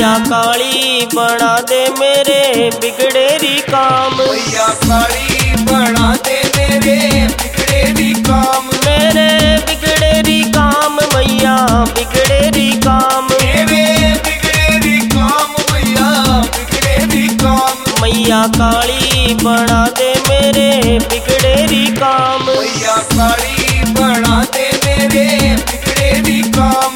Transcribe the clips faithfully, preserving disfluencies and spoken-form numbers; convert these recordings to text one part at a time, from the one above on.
मैया काली बना दे मेरे बिगड़े री काम। मैया काली बना दे मेरे बिगड़े री काम। मेरे बिगड़े री काम मैया बिगड़े री काम। मेरे बिगड़े री काम मैया बिगड़े री काम। मैया काली बना दे मेरे बिगड़े री काम। मैया काली बना दे मेरे बिगड़े री काम।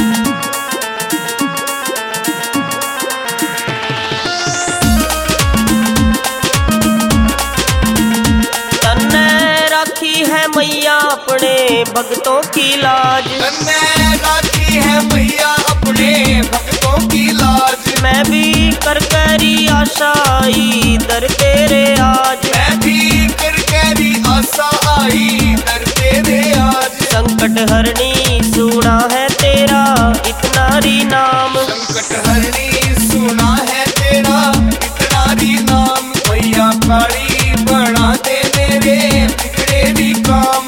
है मैया अपने भक्तों की लाज। तन्ने राखी है मैया अपने भक्तों की लाज। मैं भी कर करी आशा आई दर तेरे आज। मैं भी कर करी आशा आई दर तेरे आज। संकट हरनी सुना है तेरा इतना री नाम। संकट हरनी सुना है तेरा इतना री नाम। मैया काली बना दे मेरे बिगड़े री काम।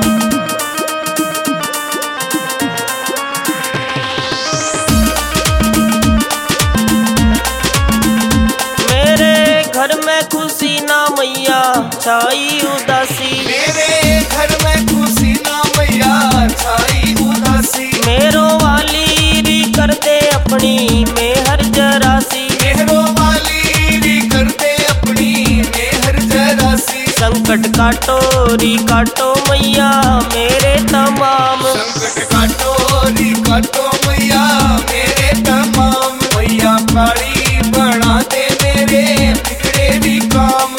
मेरे घर में खुशी ना मैया छाई उदासी। मेरे घर में खुशी ना मैया छाई उदासी। मेरो वाली री कर दे अपनी मेहर जरासी। मेरो वाली री कर दे अपनी मेहर जरासी। संकट काटो री काटो मैया मेरे तमाम। संकट काटो री काटो मैया मेरे तमाम। मैया काली बना दे मेरे बिगड़े री काम।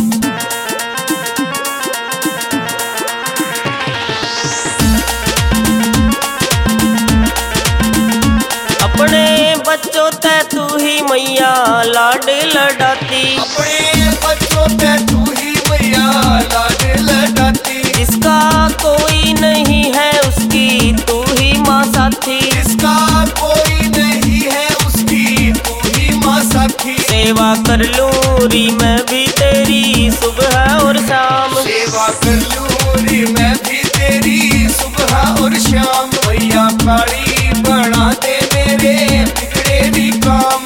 अपने बच्चों ते तू ही मैया लाड लडाती। अपने बच्चों पे तू ही मैया लाड लडाती। जिसका कोई नहीं है उसकी तू ही माँ साथी। जिसका कोई नहीं है उसकी तू ही माँ साथी। सेवा कर लूँ री मैं भी तेरी सुबह और शाम। सेवा कर लूँ री मैं भी तेरी सुबह और शाम। मैया काली बना दे मेरे बिगड़े री काम।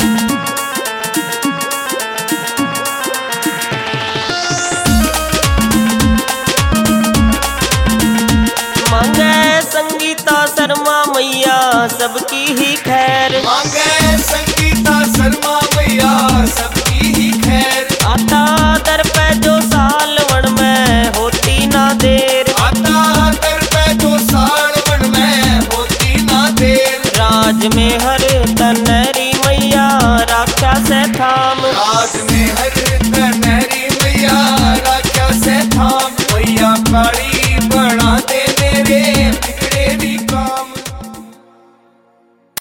मांगे संगीता शर्मा मैया सबकी ही खैर। मांगे संगीता शर्मा मैया सबकी ही खैर। आता दर पे जो साल वन में होती ना देर। आता दर पे जो साल वन में होती ना देर। राज में हर तनरी मैया राख्या से थाम। राज में हर तनरी मैया राख्या से थाम। मैया काली